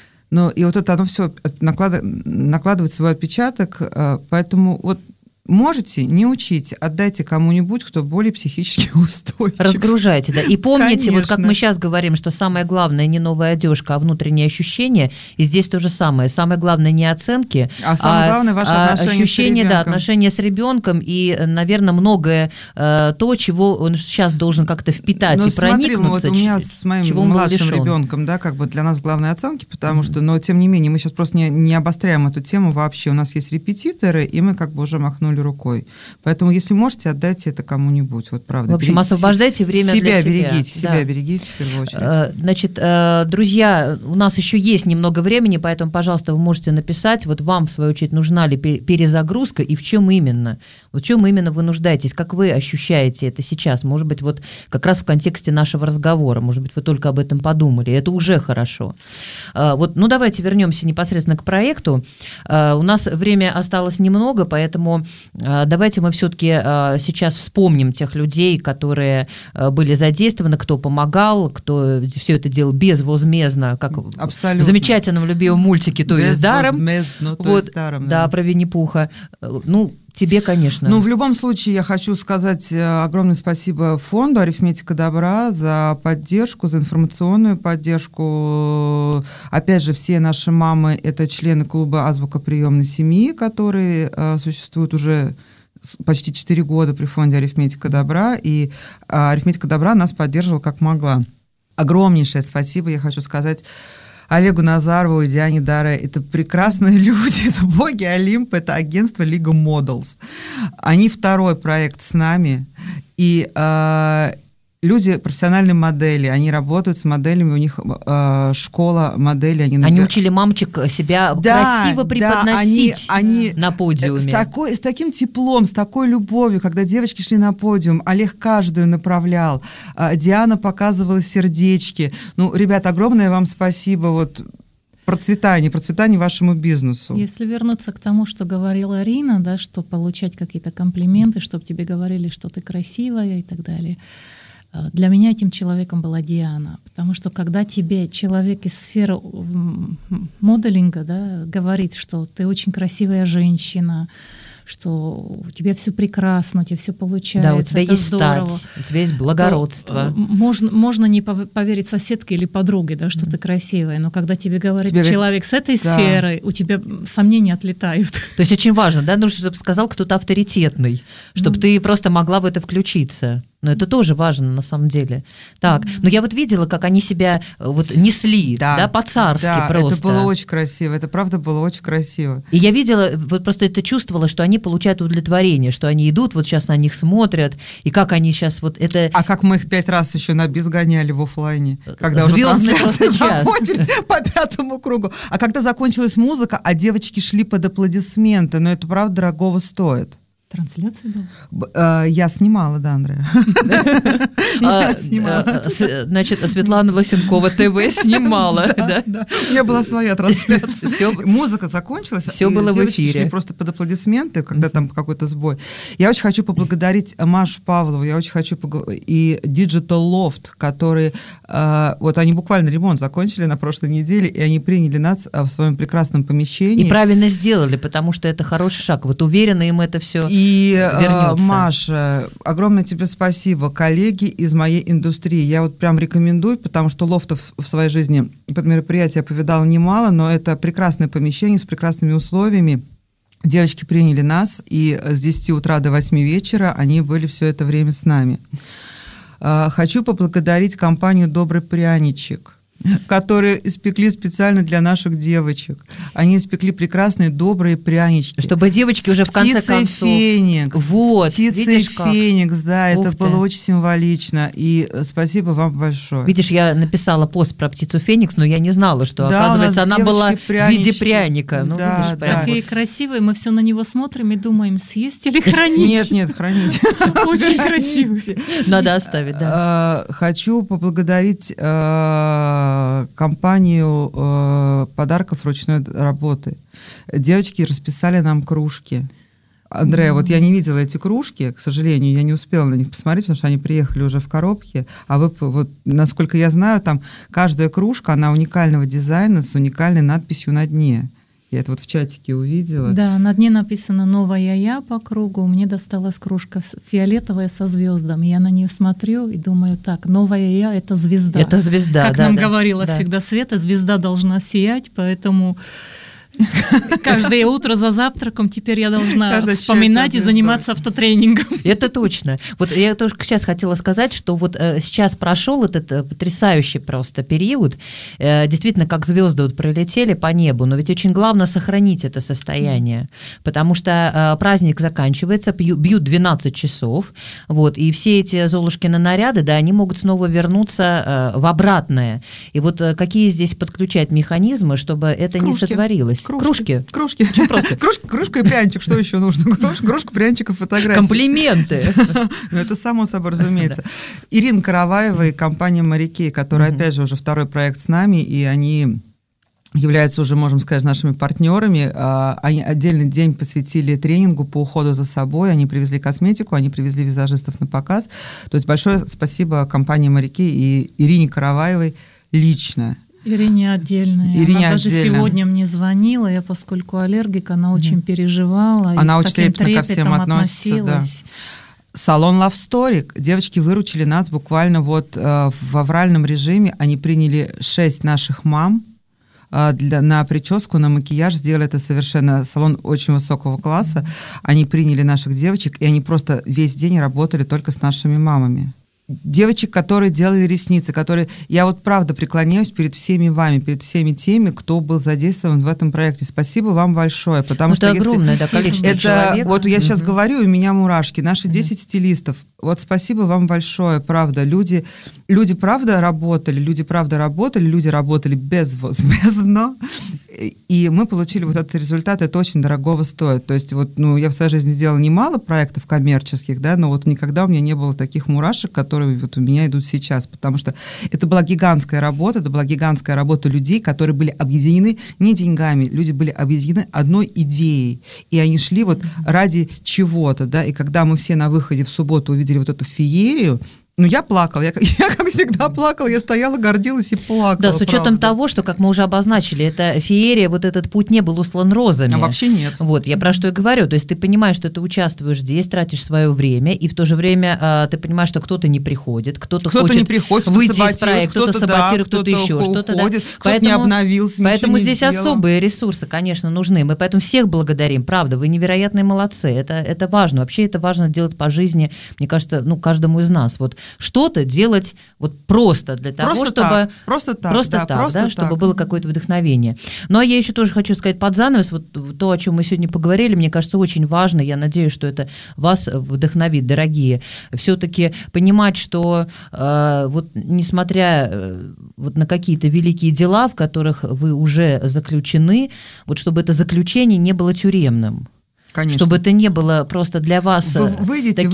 И вот это оно все накладывает свой отпечаток, поэтому вот можете, не учите, отдайте кому-нибудь, кто более психически устойчив. Разгружайте, да. И помните, конечно. Вот как мы сейчас говорим, что самое главное не новая одежка, а внутренние ощущения. И здесь то же самое. Самое главное не оценки, самое главное ваше ощущения, да, отношения с ребенком и, наверное, многое то, чего он сейчас должен как-то впитать и проникнуться. Вот у меня с моим младшим ребенком, да, как бы для нас главные оценки, потому что, но тем не менее, мы сейчас просто не обостряем эту тему вообще. У нас есть репетиторы, и мы как бы уже махнули рукой. Поэтому, если можете, отдайте это кому-нибудь. Вот правда. В общем, освобождайте время для себя. Себя берегите в первую очередь. Значит, друзья, у нас еще есть немного времени, поэтому, пожалуйста, вы можете написать, вот вам, в свою очередь, нужна ли перезагрузка и в чем именно? Вот в чем именно вы нуждаетесь? Как вы ощущаете это сейчас? Может быть, вот как раз в контексте нашего разговора, может быть, вы только об этом подумали. Это уже хорошо. Вот, давайте вернемся непосредственно к проекту. У нас время осталось немного, поэтому давайте мы все-таки сейчас вспомним тех людей, которые были задействованы, кто помогал, кто все это делал безвозмездно, как абсолютно. В замечательном любимом мультике «То есть даром». То есть даром, да, про Винни-Пуха. Тебе, конечно. В любом случае, я хочу сказать огромное спасибо фонду «Арифметика добра» за поддержку, за информационную поддержку. Опять же, все наши мамы – это члены клуба «Азбука приемной семьи», который существует уже почти 4 года при фонде «Арифметика добра», и «Арифметика добра» нас поддерживала как могла. Огромнейшее спасибо, я хочу сказать, Олегу Назарову и Диане Даре. Это прекрасные люди, это боги Олимпа, это агентство League Models. Они второй проект с нами, и люди профессиональные модели, они работают с моделями, у них школа моделей. Они учили мамочек себя красиво преподносить на подиуме. С таким теплом, с такой любовью, когда девочки шли на подиум, Олег каждую направлял, Диана показывала сердечки. Ребят, огромное вам спасибо, процветание вашему бизнесу. Если вернуться к тому, что говорила Арина, да, что получать какие-то комплименты, чтобы тебе говорили, что ты красивая и так далее. Для меня этим человеком была Диана, потому что когда тебе человек из сферы моделинга, да, говорит, что ты очень красивая женщина, что у тебя все прекрасно, у тебя все получается. Да, у тебя есть здорово. стать, у тебя есть благородство. Можно не поверить соседке или подруге, да, что ты красивая, но когда тебе говорит человек с этой сферы, у тебя сомнения отлетают. То есть очень важно, да, нужно, чтобы сказал кто-то авторитетный, чтобы ты просто могла в это включиться. Но это тоже важно на самом деле. Так, но я видела, как они себя несли, да, по-царски просто. Это было очень красиво, это правда было очень красиво. И я видела, просто это чувствовала, что они получают удовлетворение, что они идут, сейчас на них смотрят, и как они сейчас это... А как мы их 5 раз еще на бис гоняли в офлайне, когда уже трансляции закончили по 5-му кругу. А когда закончилась музыка, девочки шли под аплодисменты, но это правда дорогого стоит. Трансляция была? Я снимала, да, Андрея. Я снимала. Значит, Светлана Лосенкова ТВ снимала. Да. У меня была своя трансляция. Музыка закончилась. Все было в эфире. Шли просто под аплодисменты, когда там какой-то сбой. Я очень хочу поблагодарить Машу Павлову, я очень хочу и Digital Loft, которые, они буквально ремонт закончили на прошлой неделе, и они приняли нас в своем прекрасном помещении. И правильно сделали, потому что это хороший шаг. Уверена, им это все И, вернется. Маша, огромное тебе спасибо, коллеги из моей индустрии. Я прям рекомендую, потому что лофтов в своей жизни под мероприятие повидала немало, но это прекрасное помещение с прекрасными условиями. Девочки приняли нас, и с 10 утра до 8 вечера они были все это время с нами. Хочу поблагодарить компанию «Добрый пряничек». которые испекли специально для наших девочек. Они испекли прекрасные, добрые прянички. Чтобы девочки уже в конце концов... Феникс. Вот, Птицей Феникс, да, это было очень символично. И спасибо вам большое. Видишь, я написала пост про птицу Феникс, но я не знала, что, оказывается, она была в виде пряника. Ну, да, видишь, да. Такие красивые, мы все на него смотрим и думаем, съесть или хранить. Нет, хранить. Очень красивый. Надо оставить, да. Хочу поблагодарить компанию подарков ручной работы. Девочки расписали нам кружки. Андрея, вот я не видела эти кружки, к сожалению, я не успела на них посмотреть, потому что они приехали уже в коробке. А вы, вот, насколько я знаю, там каждая кружка, она уникального дизайна с уникальной надписью на дне. Я это вот в чатике увидела. Да, на дне написано «Новая я» по кругу. Мне досталась кружка фиолетовая со звездами. Я на нее смотрю и думаю, так, новая я — это звезда. Это звезда, как да, нам да, говорила да. всегда Света, звезда должна сиять, поэтому... Каждое утро за завтраком теперь я должна вспоминать и заниматься автотренингом. Это точно. Вот я тоже сейчас хотела сказать, что вот сейчас прошел этот потрясающий просто период, действительно, как звезды вот пролетели по небу, но ведь очень главное сохранить это состояние, потому что праздник заканчивается, бьют 12 часов, вот, и все эти Золушкины наряды, да, они могут снова вернуться в обратное. И вот какие здесь подключать механизмы, чтобы это не сотворилось? Кружки. Очень просто. Кружка и пряничек, что еще нужно? Кружка, пряничек и фотографии. Комплименты. Ну, это само собой разумеется. Ирина Караваева и компания «Моряки», которая, опять же, уже второй проект с нами, и они являются уже, можем сказать, нашими партнерами. Они отдельный день посвятили тренингу по уходу за собой. Они привезли косметику, они привезли визажистов на показ. То есть большое спасибо компании «Моряки» и Ирине Караваевой лично. Ирине отдельная. Она даже сегодня мне звонила, я, поскольку аллергик, она очень переживала. Она очень трепетно ко всем относится. Да. Салон Love Story. Девочки выручили нас буквально вот в авральном режиме. Они приняли 6 наших мам на прическу, на макияж. Сделали это совершенно салон очень высокого класса. Они приняли наших девочек, и они просто весь день работали только с нашими мамами. Девочек, которые делали ресницы, которые... Я вот правда преклоняюсь перед всеми вами, перед всеми теми, кто был задействован в этом проекте. Спасибо вам большое, потому что... Это огромное количество человек. Вот я сейчас говорю, и у меня мурашки. Наши 10 стилистов. Вот спасибо вам большое, правда. Люди правда работали, люди работали безвозмездно, и мы получили вот этот результат, это очень дорогого стоит. То есть вот, я в своей жизни сделала немало проектов коммерческих, да, но вот никогда у меня не было таких мурашек, которые вот у меня идут сейчас, потому что это была гигантская работа людей, которые были объединены не деньгами, люди были объединены одной идеей, и они шли вот ради чего-то, да, и когда мы все на выходе в субботу увидели вот эту феерию, я плакала, я как всегда плакала, я стояла, гордилась и плакала. Да, с учетом того, что, как мы уже обозначили, это феерия, вот этот путь не был услан розами. А вообще нет. Вот, я про что и говорю, то есть ты понимаешь, что ты участвуешь здесь, тратишь свое время, и в то же время ты понимаешь, что кто-то не приходит, кто-то хочет не приходит, выйти из проекта, кто-то саботирует, кто-то еще что-то. Уходит, кто-то не обновился, поэтому здесь сделал. особые ресурсы, конечно, нужны. Мы поэтому всех благодарим, правда, вы невероятные молодцы, это важно. Вообще это важно делать по жизни, мне кажется, каждому из нас. Вот что-то делать вот просто для того, чтобы... чтобы было какое-то вдохновение. Ну, а я еще тоже хочу сказать под занавес, вот то, о чем мы сегодня поговорили, мне кажется, очень важно, я надеюсь, что это вас вдохновит, дорогие, все-таки понимать, что вот несмотря вот на какие-то великие дела, в которых вы уже заключены, вот чтобы это заключение не было тюремным. Конечно. Чтобы это не было просто для вас выйдите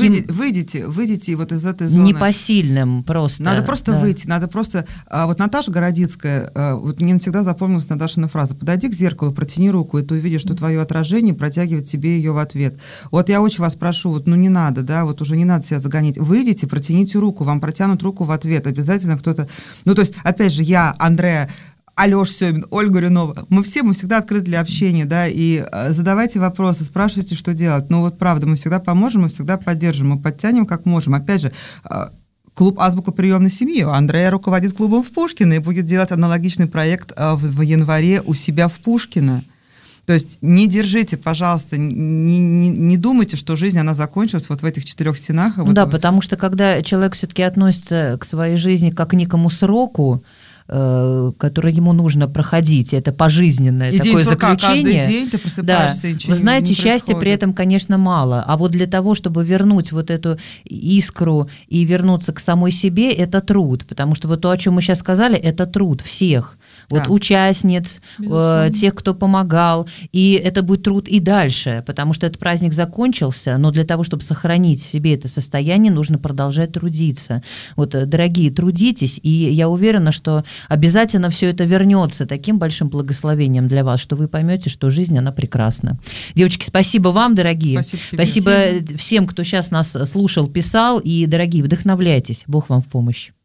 вот из этой зоны. Непосильным просто. Надо просто выйти, надо просто... Вот Наташа Городицкая, вот мне навсегда запомнилась Наташина фраза: подойди к зеркалу, протяни руку, и ты увидишь, что твое отражение протягивает тебе ее в ответ. Вот я очень вас прошу, вот не надо, да, вот уже не надо себя загонять. Выйдите, протяните руку, вам протянут руку в ответ. Обязательно кто-то... то есть, опять же, я, Андрея, Алёша Сёмин, Ольга Рюнова, мы всегда открыты для общения, да, и задавайте вопросы, спрашивайте, что делать. Вот правда, мы всегда поможем, мы всегда поддержим, мы подтянем как можем. Опять же, клуб «Азбука приемной семьи». Андрея руководит клубом в Пушкино и будет делать аналогичный проект в январе у себя в Пушкино. То есть не держите, пожалуйста, не думайте, что жизнь, она закончилась вот в этих 4 стенах. Потому что когда человек все-таки относится к своей жизни как к некому сроку, который ему нужно проходить, это пожизненное и такое день сурка, заключение. каждый день ты просыпаешься, и ничего вы знаете, не счастья происходит. при этом, конечно, мало. А вот для того, чтобы вернуть вот эту искру и вернуться к самой себе, это труд. Потому что вот то, о чем мы сейчас сказали, это труд всех. Вот участниц, тех, кто помогал. И это будет труд и дальше, потому что этот праздник закончился, но для того, чтобы сохранить в себе это состояние, нужно продолжать трудиться. Вот, дорогие, трудитесь, и я уверена, что обязательно все это вернется таким большим благословением для вас, что вы поймете, что жизнь, она прекрасна. Девочки, спасибо вам, дорогие. Спасибо всем, кто сейчас нас слушал, писал. И, дорогие, вдохновляйтесь. Бог вам в помощь.